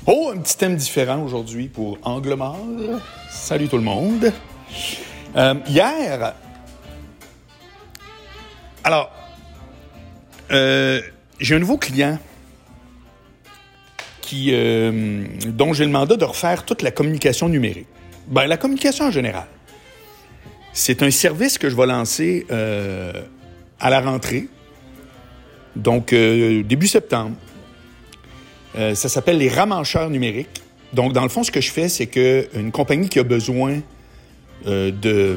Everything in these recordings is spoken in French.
Oh, un petit thème différent aujourd'hui pour Angle mort. Salut tout le monde. Hier, alors, j'ai un nouveau client dont j'ai le mandat de refaire toute la communication numérique. Ben, la communication en général. C'est un service que je vais lancer à la rentrée, donc début septembre. Ça s'appelle les ramancheurs numériques. Donc, dans le fond, ce que je fais, c'est qu'une compagnie qui a besoin de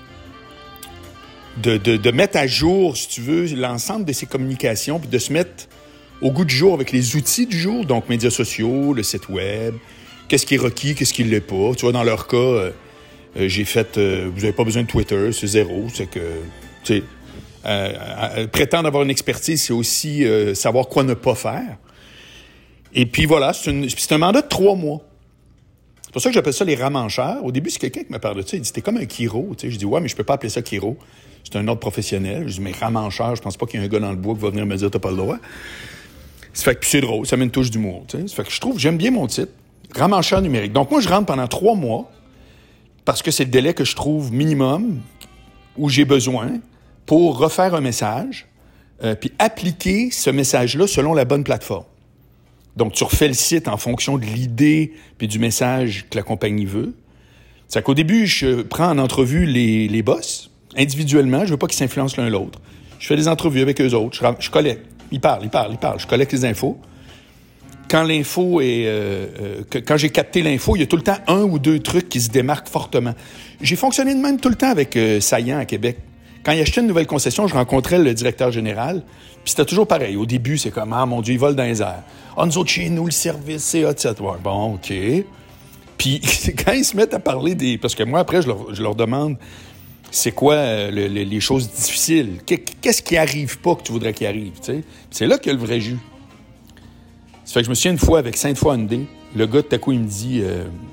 mettre à jour, si tu veux, l'ensemble de ses communications, puis de se mettre au goût du jour avec les outils du jour, donc médias sociaux, le site web, qu'est-ce qui est requis, qu'est-ce qui ne l'est pas. Tu vois, dans leur cas, j'ai fait, vous n'avez pas besoin de Twitter, c'est zéro. C'est que, tu sais, prétendre avoir une expertise, c'est aussi savoir quoi ne pas faire. Et puis voilà, c'est un mandat de 3 mois. C'est pour ça que j'appelle ça les ramancheurs. Au début, c'est quelqu'un qui me parle de ça. Il dit, t'es comme un chiro. Tu sais, je dis, ouais, mais je peux pas appeler ça chiro. C'est un ordre professionnel. Je dis, mais ramancheur, je pense pas qu'il y ait un gars dans le bois qui va venir me dire, t'as pas le droit. Ça fait que puis c'est drôle, ça met une touche d'humour. Tu sais. Ça fait que j'aime bien mon titre. Ramancheur numérique. Donc moi, je rentre pendant 3 mois parce que c'est le délai que je trouve minimum où j'ai besoin pour refaire un message puis appliquer ce message-là selon la bonne plateforme. Donc, tu refais le site en fonction de l'idée puis du message que la compagnie veut. C'est qu'au début, je prends en entrevue les boss, individuellement. Je veux pas qu'ils s'influencent l'un l'autre. Je fais des entrevues avec eux autres. Je collecte. Ils parlent. Je collecte les infos. Quand l'info est... quand j'ai capté l'info, il y a tout le temps 1 ou 2 trucs qui se démarquent fortement. J'ai fonctionné de même tout le temps avec Saillant à Québec. Quand il achetait une nouvelle concession, je rencontrais le directeur général, puis c'était toujours pareil. Au début, c'est comme « Ah, mon Dieu, ils volent dans les airs. Ah, nous autres, chez nous, le service, c'est hot, c'est hot. » Bon, OK. Puis quand ils se mettent à parler des... Parce que moi, après, je leur demande c'est quoi les choses difficiles. Qu'est-ce qui arrive pas que tu voudrais qu'il arrive, tu sais? C'est là qu'il y a le vrai jus. Ça fait que je me souviens une fois avec Sainte-Foy Hyundai, le gars, tout à coup, il me dit...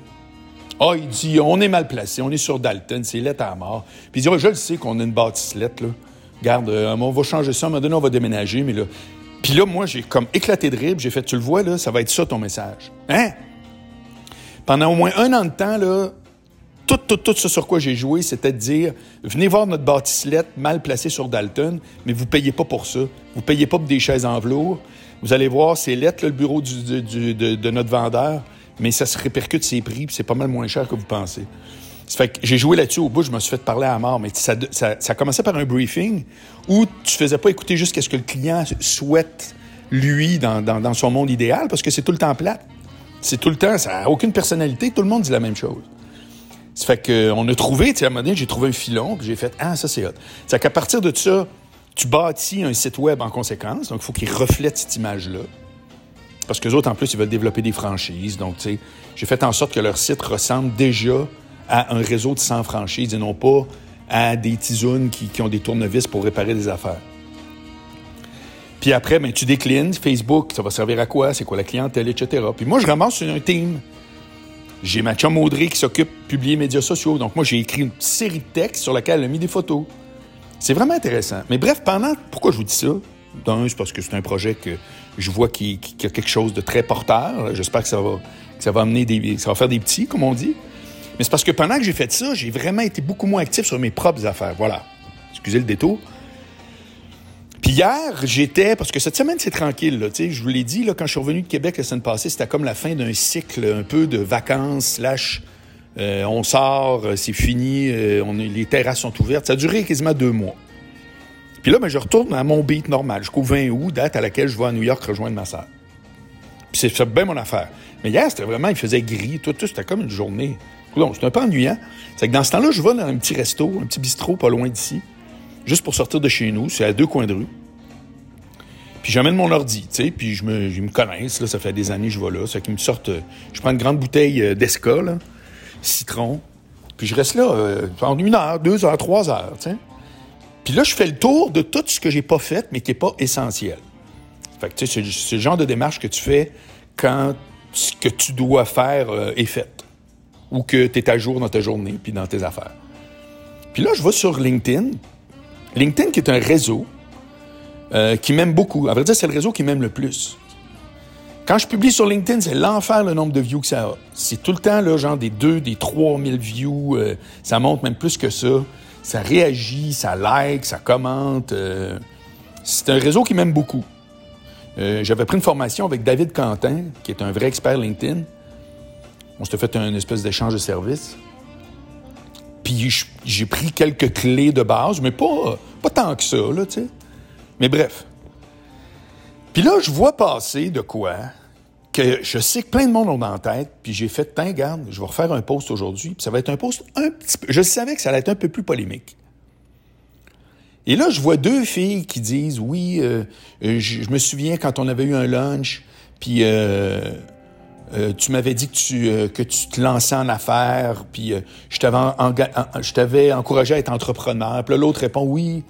il dit, on est mal placé, on est sur Dalton, c'est lettre à mort. Puis il dit, je le sais qu'on a une bâtisselette, là. Regarde, on va changer ça, à un moment donné, on va déménager, mais là... Puis là, moi, j'ai comme éclaté de rire, j'ai fait, tu le vois, là, ça va être ça, ton message. Hein? Pendant au moins 1 an de temps, là, tout ce sur quoi j'ai joué, c'était de dire, venez voir notre bâtisselette mal placée sur Dalton, mais vous payez pas pour ça. Vous payez pas pour des chaises en velours. Vous allez voir, c'est lettre, là, le bureau de notre vendeur, mais ça se répercute ses prix, puis c'est pas mal moins cher que vous pensez. Ça fait que j'ai joué là-dessus au bout, je me suis fait parler à mort, mais ça commençait par un briefing où tu faisais pas écouter juste ce que le client souhaite, lui, dans son monde idéal, parce que c'est tout le temps plate. C'est tout le temps, ça n'a aucune personnalité, tout le monde dit la même chose. Ça fait qu'on a trouvé, tu sais, à un moment donné, j'ai trouvé un filon, puis j'ai fait « Ah, ça, c'est hot ». Ça fait qu'à partir de ça, tu bâtis un site web en conséquence, donc il faut qu'il reflète cette image-là. Parce qu'eux autres, en plus, ils veulent développer des franchises. Donc, tu sais, j'ai fait en sorte que leur site ressemble déjà à un réseau de 100 franchises et non pas à des tisounes qui ont des tournevis pour réparer des affaires. Puis après, ben, tu déclines. Facebook, ça va servir à quoi? C'est quoi la clientèle, etc. Puis moi, je ramasse sur un team. J'ai ma chum Audrey qui s'occupe de publier les médias sociaux. Donc, moi, j'ai écrit une série de textes sur laquelle elle a mis des photos. C'est vraiment intéressant. Mais bref, pourquoi je vous dis ça? D'un, c'est parce que c'est un projet que je vois qui a quelque chose de très porteur. J'espère que ça va amener ça va faire des petits, comme on dit. Mais c'est parce que pendant que j'ai fait ça, j'ai vraiment été beaucoup moins actif sur mes propres affaires. Voilà. Excusez le détour. Puis hier, parce que cette semaine, c'est tranquille, là. Tu sais, je vous l'ai dit, là, quand je suis revenu de Québec la semaine passée, c'était comme la fin d'un cycle un peu de vacances, on sort, c'est fini, les terrasses sont ouvertes. Ça a duré quasiment 2 mois. Puis là, je retourne à mon beat normal, jusqu'au 20 août, date à laquelle je vais à New York rejoindre ma sœur. Puis c'est bien mon affaire. Mais hier, c'était vraiment, il faisait gris, tout, c'était comme une journée. Donc, c'était un peu ennuyant. C'est que dans ce temps-là, je vais dans un petit resto, un petit bistrot pas loin d'ici, juste pour sortir de chez nous, c'est à 2 coins de rue. Puis j'amène mon ordi, tu sais, puis ils me connaissent, là, ça fait des années que je vais là, ça fait qu'ils me sortent, je prends une grande bouteille d'Esca, là, citron, puis je reste là pendant 1 heure, 2 heures, 3 heures, tu sais. Puis là, je fais le tour de tout ce que j'ai pas fait, mais qui n'est pas essentiel. Fait que, tu sais, c'est le genre de démarche que tu fais quand ce que tu dois faire est fait. Ou que tu es à jour dans ta journée puis dans tes affaires. Puis là, je vais sur LinkedIn. LinkedIn, qui est un réseau qui m'aime beaucoup. À vrai dire, c'est le réseau qui m'aime le plus. Quand je publie sur LinkedIn, c'est l'enfer le nombre de views que ça a. C'est tout le temps, là, genre des 3 000 views. Ça monte même plus que ça. Ça réagit, ça like, ça commente. C'est un réseau qui m'aime beaucoup. J'avais pris une formation avec David Quentin, qui est un vrai expert LinkedIn. On s'était fait une espèce d'échange de services. Puis j'ai pris quelques clés de base, mais pas tant que ça, là, tu sais. Mais bref. Puis là, je vois passer de quoi que je sais que plein de monde ont dans la tête, puis j'ai fait, regarde, je vais refaire un post aujourd'hui, puis ça va être un post un petit peu... Je savais que ça allait être un peu plus polémique. Et là, je vois 2 filles qui disent, oui, je me souviens quand on avait eu un lunch, puis tu m'avais dit que tu te lançais en affaires, puis je t'avais encouragé à être entrepreneur. Puis là, l'autre répond, oui,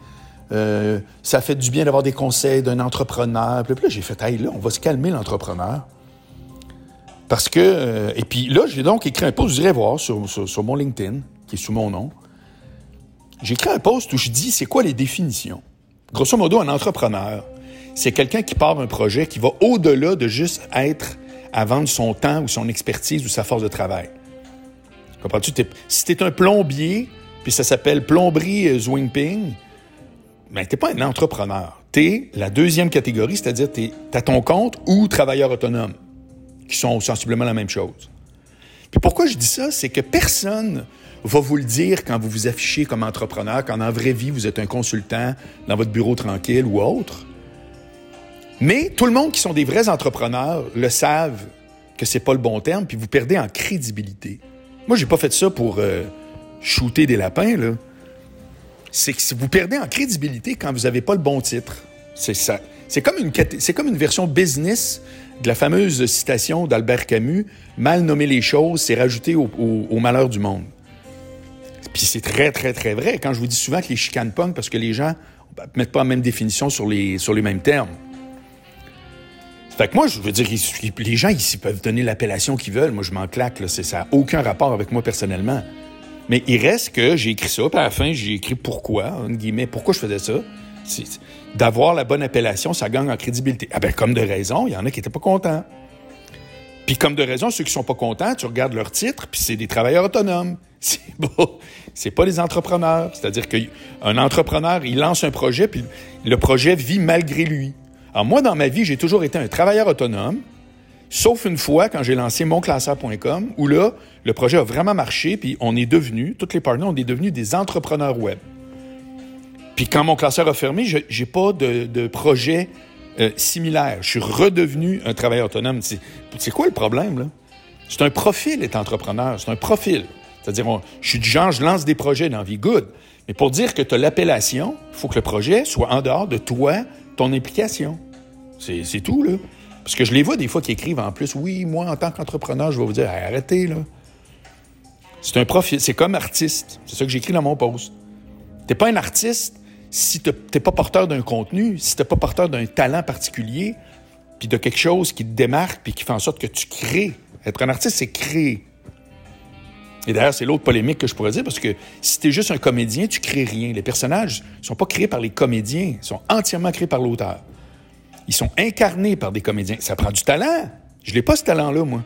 ça fait du bien d'avoir des conseils d'un entrepreneur. Puis là, j'ai fait, hey, là, on va se calmer, l'entrepreneur. Parce que... et puis là, j'ai donc écrit un post, vous irez voir, sur mon LinkedIn, qui est sous mon nom. J'ai écrit un post où je dis, c'est quoi les définitions? Grosso modo, un entrepreneur, c'est quelqu'un qui part un projet qui va au-delà de juste être à vendre son temps ou son expertise ou sa force de travail. Comprends-tu? Si t'es un plombier, puis ça s'appelle plomberie Zwingping, ben t'es pas un entrepreneur. T'es la 2e catégorie, c'est-à-dire t'es à ton compte ou travailleur autonome, qui sont sensiblement la même chose. Puis pourquoi je dis ça? C'est que personne va vous le dire quand vous vous affichez comme entrepreneur, quand en vraie vie, vous êtes un consultant dans votre bureau tranquille ou autre. Mais tout le monde qui sont des vrais entrepreneurs le savent que c'est pas le bon terme, puis vous perdez en crédibilité. Moi, j'ai pas fait ça pour shooter des lapins, là. C'est que vous perdez en crédibilité quand vous avez pas le bon titre. C'est ça. C'est comme une version business de la fameuse citation d'Albert Camus, « Mal nommer les choses, c'est rajouter au malheur du monde ». Puis c'est très, très, très vrai. Quand je vous dis souvent que les chicanes pognent parce que les gens ne mettent pas la même définition sur les mêmes termes. Fait que moi, je veux dire, les gens ici peuvent donner l'appellation qu'ils veulent. Moi, je m'en claque, là. Ça n'a aucun rapport avec moi personnellement. Mais il reste que j'ai écrit ça, puis à la fin, j'ai écrit pourquoi, en guillemets, pourquoi je faisais ça. C'est d'avoir la bonne appellation, ça gagne en crédibilité. Ah ben, comme de raison, il y en a qui n'étaient pas contents. Puis comme de raison, ceux qui sont pas contents, tu regardes leur titre, puis c'est des travailleurs autonomes. C'est pas des entrepreneurs. C'est-à-dire qu'un entrepreneur, il lance un projet, puis le projet vit malgré lui. Alors moi, dans ma vie, j'ai toujours été un travailleur autonome, sauf une fois quand j'ai lancé monclasseur.com, où là, le projet a vraiment marché, puis toutes les partenaires, on est devenus des entrepreneurs web. Puis quand mon classeur a fermé, j'ai pas de projet similaire. Je suis redevenu un travailleur autonome. C'est quoi le problème, là? C'est un profil, être entrepreneur. C'est un profil. C'est-à-dire, je suis du genre, je lance des projets dans la vie, good. Mais pour dire que tu as l'appellation, il faut que le projet soit en dehors de toi, ton implication. C'est tout, là. Parce que je les vois des fois qui écrivent en plus, oui, moi, en tant qu'entrepreneur, je vais vous dire, hey, arrêtez, là. C'est un profil. C'est comme artiste. C'est ça que j'écris dans mon post. T'es pas un artiste si t'es pas porteur d'un contenu, si t'es pas porteur d'un talent particulier, puis de quelque chose qui te démarque, puis qui fait en sorte que tu crées. Être un artiste, c'est créer. Et d'ailleurs, c'est l'autre polémique que je pourrais dire, parce que si t'es juste un comédien, tu crées rien. Les personnages ne sont pas créés par les comédiens, ils sont entièrement créés par l'auteur. Ils sont incarnés par des comédiens. Ça prend du talent. Je n'ai pas ce talent-là, moi.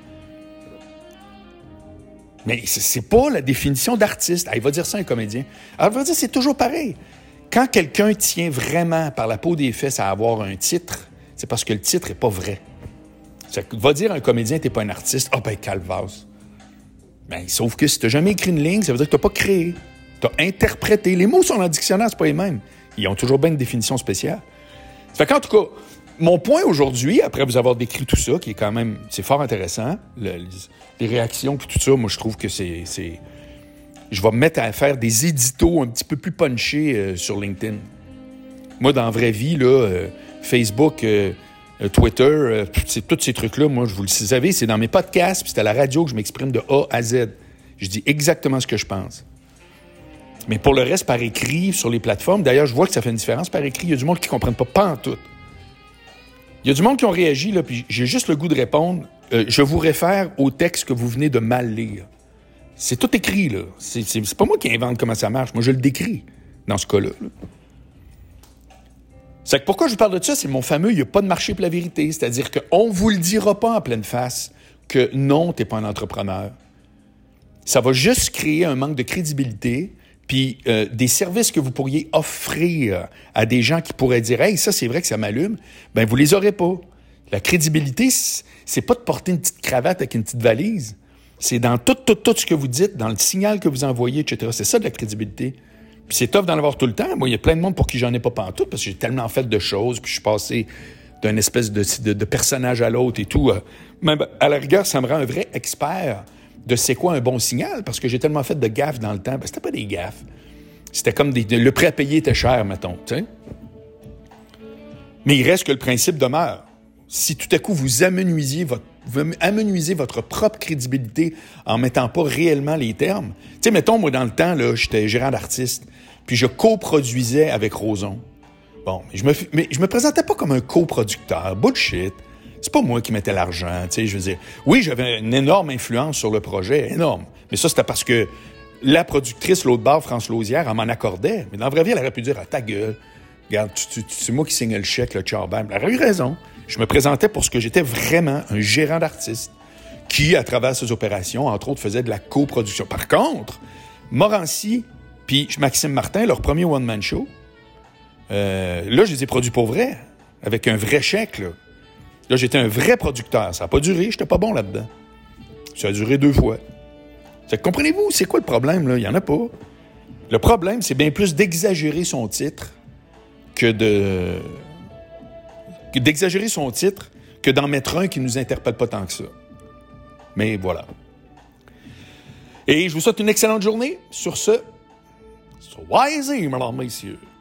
Mais c'est pas la définition d'artiste. Ah, il va dire ça, un comédien. Alors, il va dire, c'est toujours pareil. Quand quelqu'un tient vraiment par la peau des fesses à avoir un titre, c'est parce que le titre n'est pas vrai. Ça va dire à un comédien, t'es pas un artiste. Ah, ben, calvasse. Ben, sauf que si t'as jamais écrit une ligne, ça veut dire que t'as pas créé. T'as interprété. Les mots sont dans le dictionnaire, c'est pas les mêmes. Ils ont toujours bien une définition spéciale. Ça fait qu'en tout cas, mon point aujourd'hui, après vous avoir décrit tout ça, qui est quand même, c'est fort intéressant, les réactions puis tout ça, moi, je trouve que c'est... Je vais me mettre à faire des éditos un petit peu plus punchés sur LinkedIn. Moi, dans la vraie vie, là, Facebook, Twitter, tous ces trucs-là, moi, vous le savez, c'est dans mes podcasts, puis c'est à la radio que je m'exprime de A à Z. Je dis exactement ce que je pense. Mais pour le reste, par écrit, sur les plateformes, d'ailleurs, je vois que ça fait une différence par écrit. Il y a du monde qui ne comprennent pas pantoute. Il y a du monde qui ont réagi, là, puis j'ai juste le goût de répondre. Je vous réfère au texte que vous venez de mal lire. C'est tout écrit, là. C'est pas moi qui invente comment ça marche. Moi, je le décris dans ce cas-là. Là. C'est que pourquoi je vous parle de ça, c'est mon fameux « il n'y a pas de marché pour la vérité ». C'est-à-dire qu'on ne vous le dira pas en pleine face que non, tu n'es pas un entrepreneur. Ça va juste créer un manque de crédibilité, puis des services que vous pourriez offrir à des gens qui pourraient dire « Hey, ça, c'est vrai que ça m'allume », ben vous les aurez pas. La crédibilité, c'est pas de porter une petite cravate avec une petite valise. C'est dans tout ce que vous dites, dans le signal que vous envoyez, etc. C'est ça de la crédibilité. Puis c'est tough d'en avoir tout le temps. Moi, il y a plein de monde pour qui j'en ai pas pantoute, parce que j'ai tellement fait de choses, puis je suis passé d'un espèce de personnage à l'autre et tout. Même à la rigueur, ça me rend un vrai expert de c'est quoi un bon signal, parce que j'ai tellement fait de gaffes dans le temps. Ben, c'était pas des gaffes. C'était comme le prêt à payer était cher, mettons, tu sais. Mais il reste que le principe demeure. Si tout à coup vous amenuisez votre propre crédibilité en mettant pas réellement les termes. Tu sais, mettons, moi, dans le temps, là, j'étais gérant d'artiste, puis je coproduisais avec Roson. Bon, mais je me présentais pas comme un coproducteur. Bullshit. C'est pas moi qui mettais l'argent, tu sais, je veux dire. Oui, j'avais une énorme influence sur le projet, énorme. Mais ça, c'était parce que la productrice, l'autre bord, France Lausière, elle m'en accordait. Mais dans la vraie vie, elle aurait pu dire « Ah, ta gueule, regarde, c'est moi qui signe le chèque, le tcharbam. » Elle aurait eu raison. Je me présentais pour ce que j'étais vraiment, un gérant d'artiste qui, à travers ses opérations, entre autres, faisait de la coproduction. Par contre, Morancy puis Maxime Martin, leur premier one-man show, là, je les ai produits pour vrai, avec un vrai chèque, là. Là, j'étais un vrai producteur. Ça n'a pas duré, j'étais pas bon là-dedans. Ça a duré 2 fois. Comprenez-vous, c'est quoi le problème, là? Il n'y en a pas. Le problème, c'est bien plus d'exagérer son titre que d'en mettre un qui ne nous interpelle pas tant que ça. Mais voilà. Et je vous souhaite une excellente journée. Sur ce, soyez-y, mesdames, messieurs.